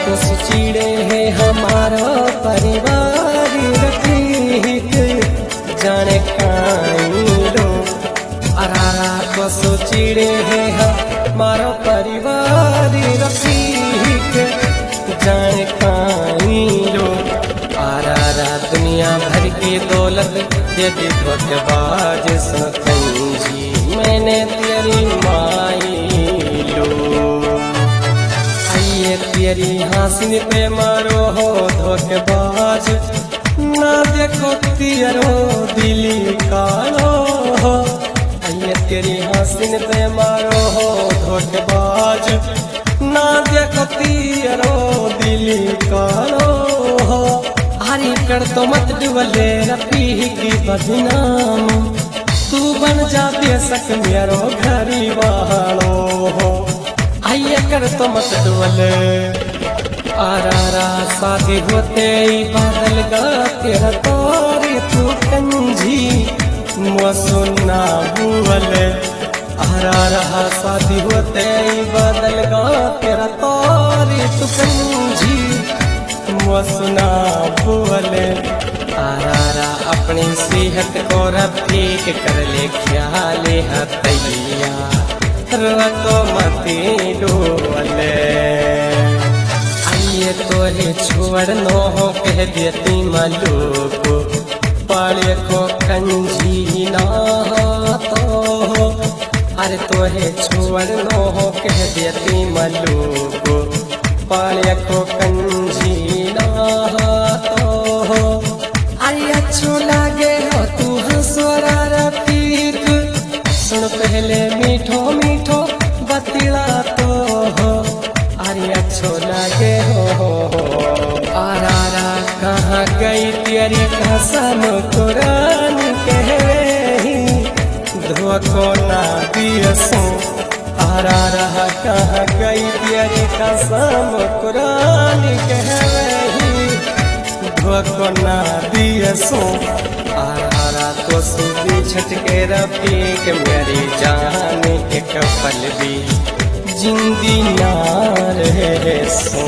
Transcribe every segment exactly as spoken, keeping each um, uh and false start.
तो चिड़े है हमारा परिवार रफीक जाने काइलो। अरारा तो चिड़े है हमारा परिवार रफीक जाने काइलो। अरारा दुनिया भर की दौलत यदि धोखेबाज सतंजी मैंने तेरी माई लो। आइए तेरी हासिल पे मारो हो धोखेबाज ना देखो तेरो दिली कालो हो। आइए तेरी हासिल पे मारो हो धोखेबाज ना देखो तेरो दिली कालो हो। हरी कर तो मत डुबले रफी की बदनाम तू बन जा बेशक मेरो घरी वालो हो। आइए कर तो मत डुबले आरारा शादी होते ही बादल गा तेरा तोरी तू कंजी मुआ सुनना बुवले। आरारा शादी होते ही बादल गा तेरा तोरी तू कंजी सुना बुवले। आरारा अपनी सेहत को रफीक कर ले ख्याल हतैया रो तो मती डोले। आइए तोरे छोड़ नो हो कह देती मलूक पाले को कंजी ना तो हो। अरे तोरे छोड़ नो हो कह देती मलूक पाले को कंजी अरे अच्छो लागे हो तू हंसोरा रफीक सुन पहले मीठो मीठो बतिला तो हो। अरे अच्छो लागे हो आरारा कहाँ गई तेरी कसम कुरान कहवे ही धोखो ना दियसो। आरारा कहाँ गई तेरी कसम कुरान कहवे धोखो ना दियसो। आरारा तो सुबी छटके रफीक मेरी जान एक पल भी जिंदी ना रहे सो।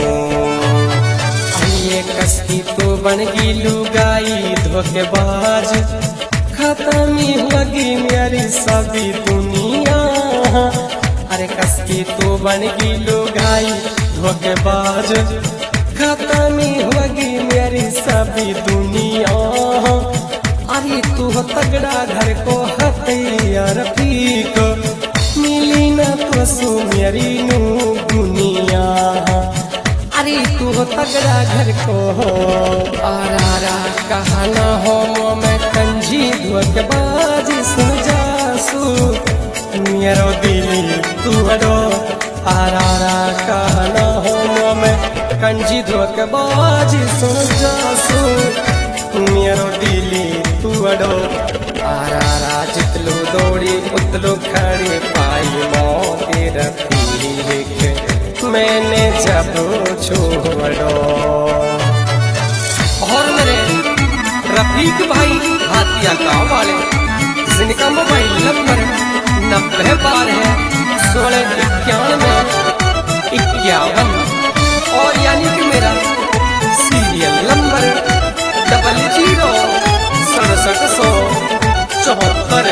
आइए कसकी तो बन गई लुगाई धोखेबाज खत्म होगी मेरी सभी दुनिया। अरे कसकी तो बन गई लुगाई धोखेबाज खत्म होगी मेरी सभी दुनिया। अरे तू हो तगड़ा घर को हथिया रफीक मिली न तो सु मेरी नू दुनिया। अरे तू हो तगड़ा घर को आरारा कहना हो मो में कंजी धोखेबाज सुजासू मेरो दिल तू हडो। आरारा कहना हो मो में कंजी धोखेबाज सुजासू मेरो दिली तू अडो। आरारा जितलू दौड़ी उतलू खड़ी पाई मोती रफीक मैंने जब छोड़ो। और मेरे रफीक भाई हाथिया गाँव वाले जिनका मोबाइल नंबर नब्बे बार है सोलह इक्यानवे इक्यावन और यानी कि मेरा सीरियल नंबर डबल जीरो सड़सठ सौ चौहत्तर।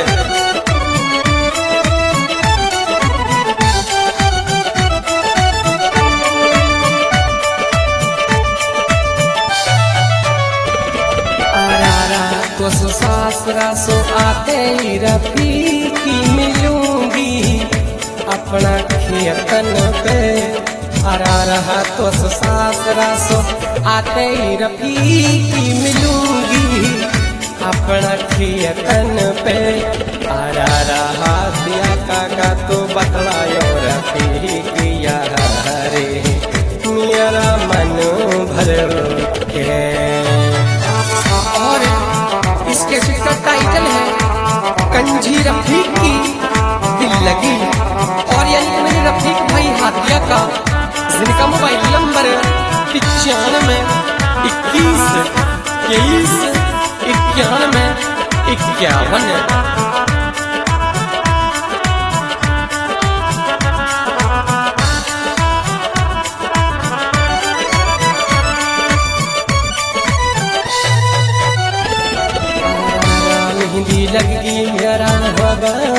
आरारा तो सासरा सो आते ही रफीक मिलूंगी अपना खेतन पे। आरारा तो सासरा सो आते ही रफीक मिलूंगी अपना खेतन पे। आरारा हाथिया काका तो बतलायो रफीक यारे मेरा मन भर के। और इसके का टाइटल है कंजी रफीक की दिल लगी। और यानी मेरे रफीक भाई हाथिया का जिनका मोबाइल नंबर पिचानवे इक्कीस तेईस इक्यानवे इक्यावन।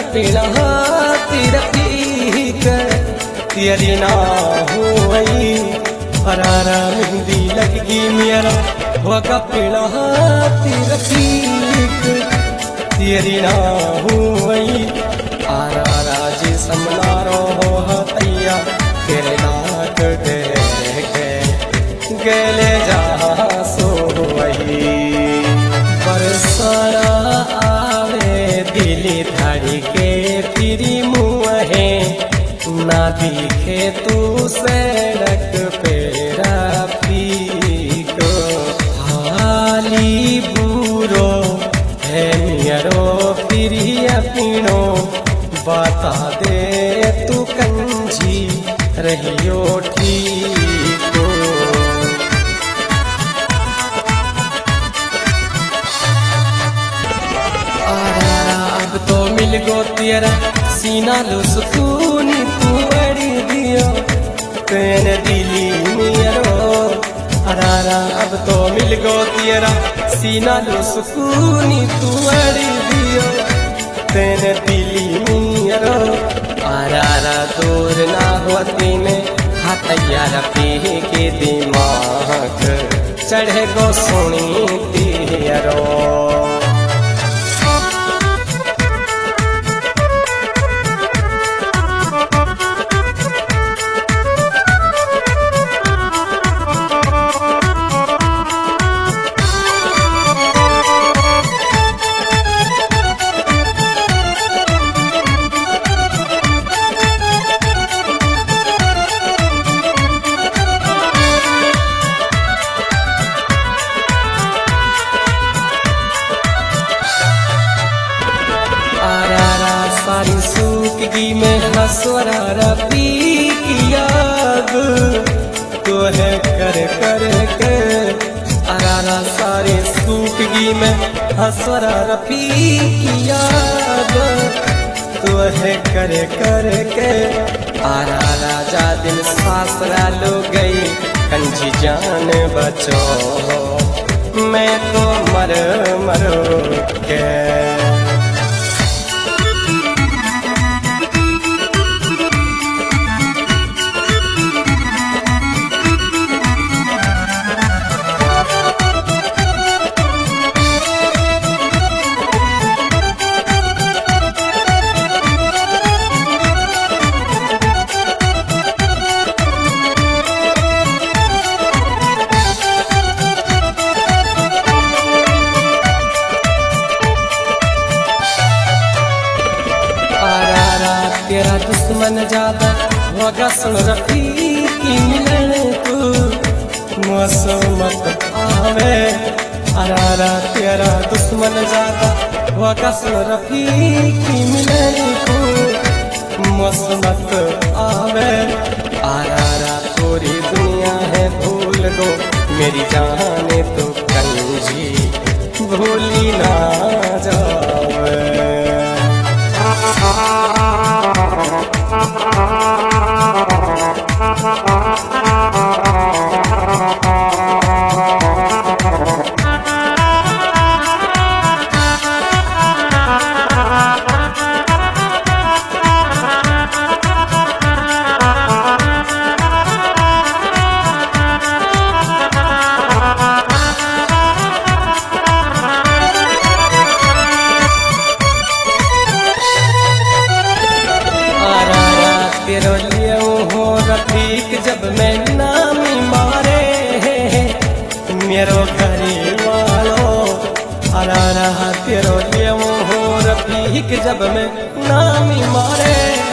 पीड़ा तेरा पीक तेरी ना हुई अरारा मेहंदी लगगी मेरा होगा पीड़ा तेरा पीक तेरी ना हुई आरारा जी समनारो हो तैया तेरे नाक दे गले जा सो वही बरसारा आवे दिली धाड़ी के फिरी मुँहे ना दिखे तू सड़क पेरा पीको हाली बूरो है मियरो फिरी अपनो बता दे तू कंजी रहियो ठीक अब तो मिल गो तेरा सीना लो सुकूनी तू अड़ी दियो तेन दिली मेरो अरारा अब तो मिल गो तेरा सीना लो सुकूनी तू अड़ी दियो तेन दिली मेरो अरारा दूर ना होती में हाथ यार पी के दिमाग चढ़े गो सोनी तेरो सारी सूखगी में हसवरा पी की याद तो है कर कर के अरारा सारी सूखगी में हसवरा पी की याद तो है कर कर के अरारा जा दिन सासरा लो गई कंजी जान बचो मैं तो मर मरो के तेरा दुश्मन ज्यादा होगा सुन रफीकी मिलन तू मौसमत आवे अरारा तेरा दुश्मन ज्यादा होगा सुन रफीकी मिलन तू मौसमत आवे अरारा पूरी दुनिया है भूल दो मेरी जाने तो कंजी भूली ना जावे तेरो लिए हो रफीक जब मैं नामी मारे मेरो घरी वालो अरारा तेरो लिए हो रफीक जब मैं नामी मारे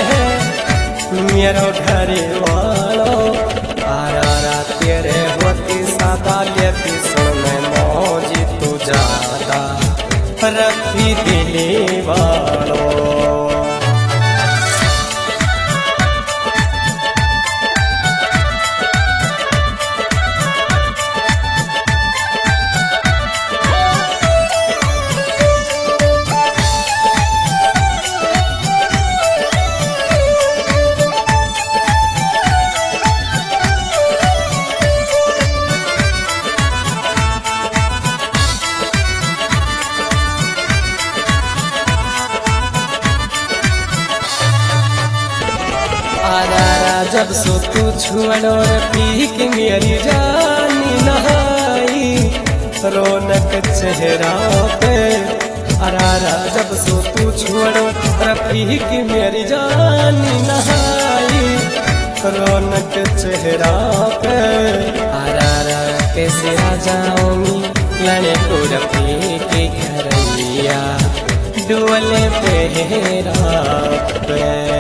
मेरो घरी वालो अरारा तेरे होती सादा लेती सुन में मौजी तू ज्यादा रफी दिली वालो जब सो तू छुअड़ो पीक मेरी जानी नहाई रौनक चेहरा पे अरारा जब सो तू छुअड़ो पीक मेरी जानी नहाई रौनक चेहरा पे अरारा कैसे आ जाऊंगी लड़े को रफी के घरैया डोले पेरा पे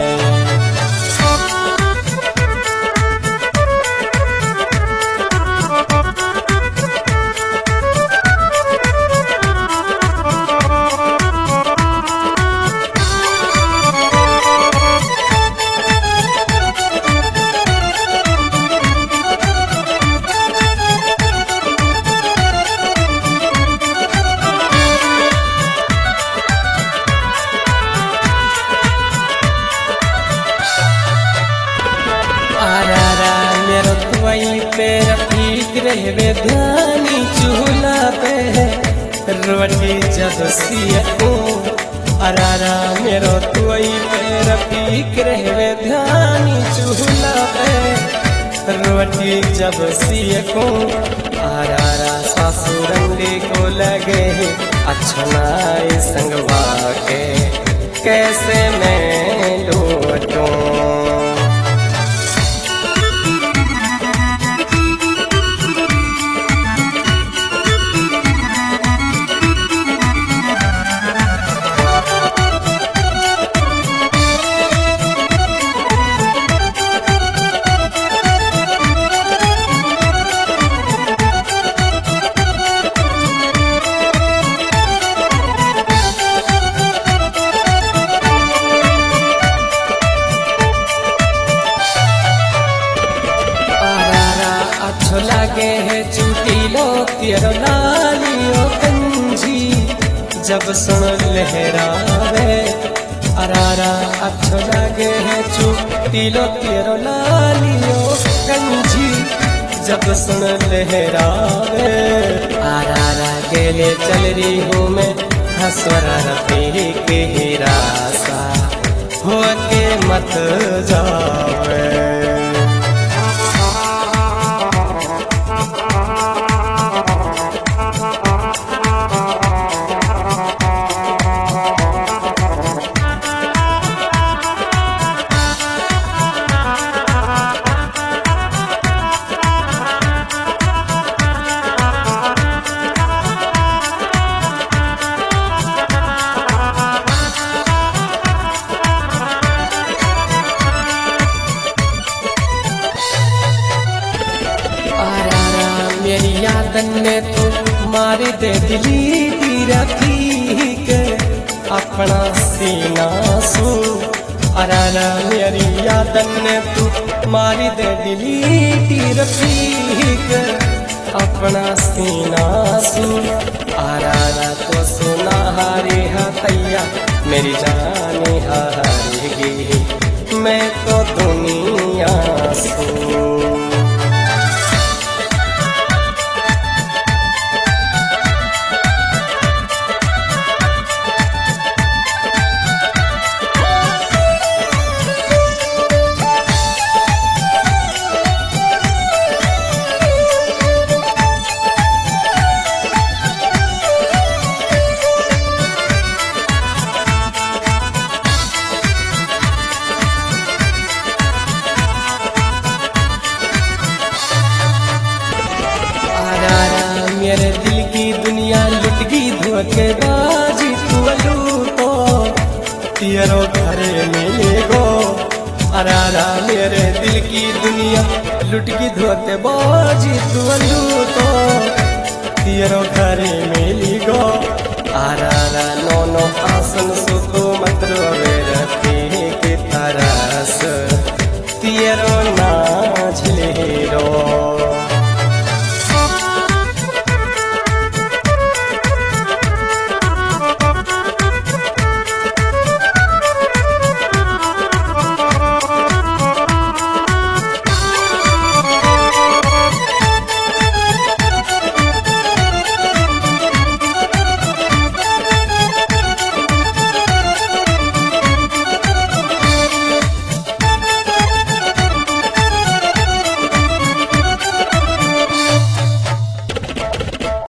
पे रफीक रहवे ध्यानी चूल्हा पे रोटी जब सियको अरारा मेरो तुई पे रफीक रहवे ध्यानी चूल्हा पे रोटी जब सियको अरारा सासुरंडी को लगे अच्छा नाई संगवा के कैसे मैं लौटूं लगे है चूटी लो तेरो लालियो कंजी जब सुन लहरावे अरारा अच्छो लगे है चूटी लो तेरो लालियो कंजी जब सुन लहरावे अरारा गेले चल रही हूँ मैं हसवरा रफी के हिरासा हो के मत जावे मेरी यादन ने तो मारी दे दिली दी रखी के अपना सीना सू अरारा मेरी यादन ने तो मारी दे दिली दी रखी के अपना सीना सू अरारा तो सुना हारी हतैया मेरी जानी हारेगी मैं तो दुनिया सू मेरे दिल की दुनिया लुट गई धोखेबाजी तू लूटो तेरो घरे मिले गो अरारा मेरे दिल की दुनिया लुट गई धोखेबाजी तू लूटो तेरो घरे मिली गो अरारा नो नो आसन सुतो मत रोवे रखी की तरस तेरो नाच ले